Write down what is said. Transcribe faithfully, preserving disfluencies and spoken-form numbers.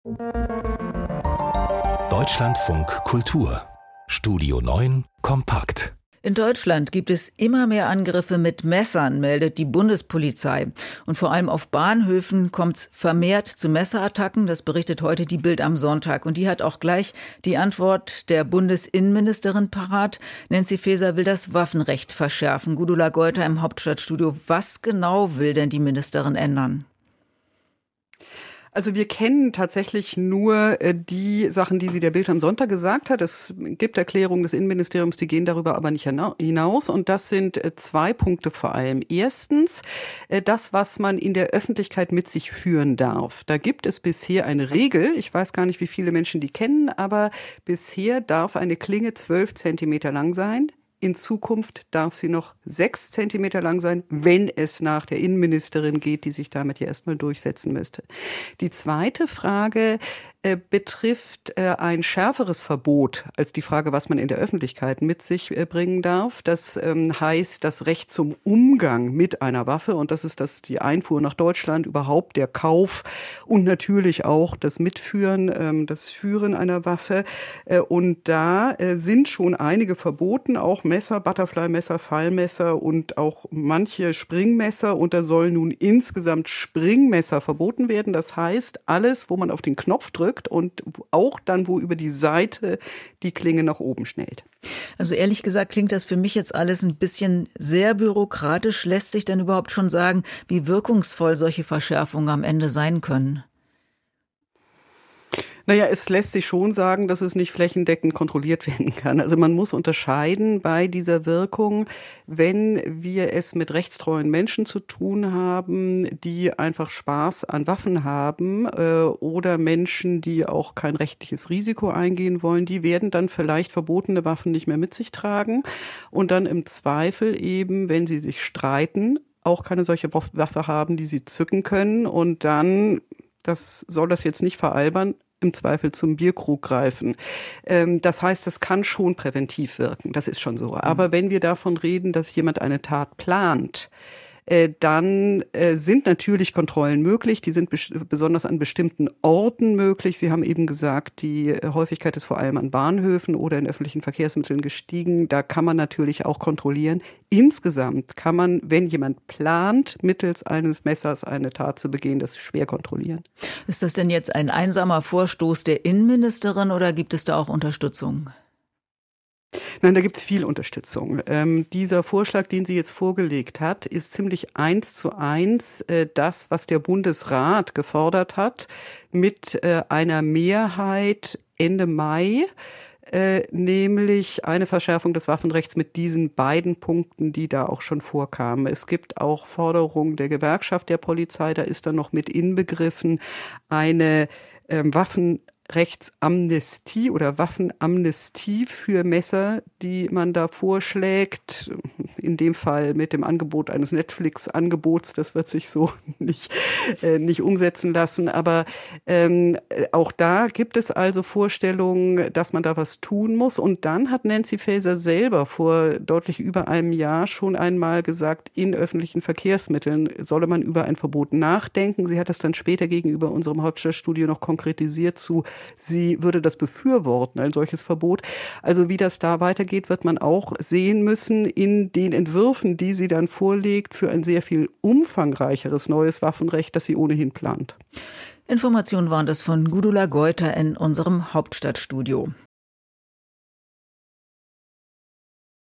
Deutschlandfunk Kultur Studio neun kompakt. In Deutschland gibt es immer mehr Angriffe mit Messern, meldet die Bundespolizei. Und vor allem auf Bahnhöfen kommt es vermehrt zu Messerattacken. Das berichtet heute die Bild am Sonntag. Und die hat auch gleich die Antwort der Bundesinnenministerin parat. Nancy Faeser will das Waffenrecht verschärfen. Gudula Geuter im Hauptstadtstudio. Was genau will denn die Ministerin ändern? Also wir kennen tatsächlich nur äh, die Sachen, die sie der Bild am Sonntag gesagt hat. Es gibt Erklärungen des Innenministeriums, die gehen darüber aber nicht hinaus. Und das sind äh, zwei Punkte vor allem. Erstens, äh, das, was man in der Öffentlichkeit mit sich führen darf. Da gibt es bisher eine Regel. Ich weiß gar nicht, wie viele Menschen die kennen, aber bisher darf eine Klinge zwölf Zentimeter lang sein. In Zukunft darf sie noch sechs Zentimeter lang sein, wenn es nach der Innenministerin geht, die sich damit ja erstmal durchsetzen müsste. Die zweite Frage äh, betrifft äh, ein schärferes Verbot als die Frage, was man in der Öffentlichkeit mit sich äh, bringen darf. Das ähm, heißt das Recht zum Umgang mit einer Waffe, und das ist das die Einfuhr nach Deutschland, überhaupt der Kauf und natürlich auch das Mitführen, ähm, das Führen einer Waffe. Äh, und da äh, sind schon einige verboten, auch Messer, Butterfly-Messer, Fallmesser und auch manche Springmesser. Und da sollen nun insgesamt Springmesser verboten werden. Das heißt, alles, wo man auf den Knopf drückt und auch dann, wo über die Seite die Klinge nach oben schnellt. Also ehrlich gesagt klingt das für mich jetzt alles ein bisschen sehr bürokratisch. Lässt sich denn überhaupt schon sagen, wie wirkungsvoll solche Verschärfungen am Ende sein können? Naja, es lässt sich schon sagen, dass es nicht flächendeckend kontrolliert werden kann. Also man muss unterscheiden bei dieser Wirkung, wenn wir es mit rechtstreuen Menschen zu tun haben, die einfach Spaß an Waffen haben, äh, oder Menschen, die auch kein rechtliches Risiko eingehen wollen, die werden dann vielleicht verbotene Waffen nicht mehr mit sich tragen und dann im Zweifel eben, wenn sie sich streiten, auch keine solche Waffe haben, die sie zücken können und dann, das soll das jetzt nicht veralbern, im Zweifel zum Bierkrug greifen. Ähm, das heißt, das kann schon präventiv wirken, das ist schon so. Aber wenn wir davon reden, dass jemand eine Tat plant, äh, dann äh, sind natürlich Kontrollen möglich, die sind bes- besonders an bestimmten Orten möglich. Sie haben eben gesagt, die Häufigkeit ist vor allem an Bahnhöfen oder in öffentlichen Verkehrsmitteln gestiegen. Da kann man natürlich auch kontrollieren. Insgesamt kann man, wenn jemand plant, mittels eines Messers eine Tat zu begehen, das schwer kontrollieren. Ist das denn jetzt ein einsamer Vorstoß der Innenministerin oder gibt es da auch Unterstützung? Nein, da gibt es viel Unterstützung. Ähm, dieser Vorschlag, den sie jetzt vorgelegt hat, ist ziemlich eins zu eins äh, das, was der Bundesrat gefordert hat, mit äh, einer Mehrheit Ende Mai, äh, nämlich eine Verschärfung des Waffenrechts mit diesen beiden Punkten, die da auch schon vorkamen. Es gibt auch Forderungen der Gewerkschaft der Polizei, da ist dann noch mit inbegriffen eine ähm, Waffen Rechtsamnestie oder Waffenamnestie für Messer, die man da vorschlägt. In dem Fall mit dem Angebot eines Netflix-Angebots. Das wird sich so nicht, äh, nicht umsetzen lassen. Aber ähm, auch da gibt es also Vorstellungen, dass man da was tun muss. Und dann hat Nancy Faeser selber vor deutlich über einem Jahr schon einmal gesagt, in öffentlichen Verkehrsmitteln solle man über ein Verbot nachdenken. Sie hat das dann später gegenüber unserem Hauptstadtstudio noch konkretisiert zu, sie würde das befürworten, ein solches Verbot. Also wie das da weitergeht, wird man auch sehen müssen in den Entwürfen, die sie dann vorlegt für ein sehr viel umfangreicheres neues Waffenrecht, das sie ohnehin plant. Informationen waren das von Gudula Geuter in unserem Hauptstadtstudio.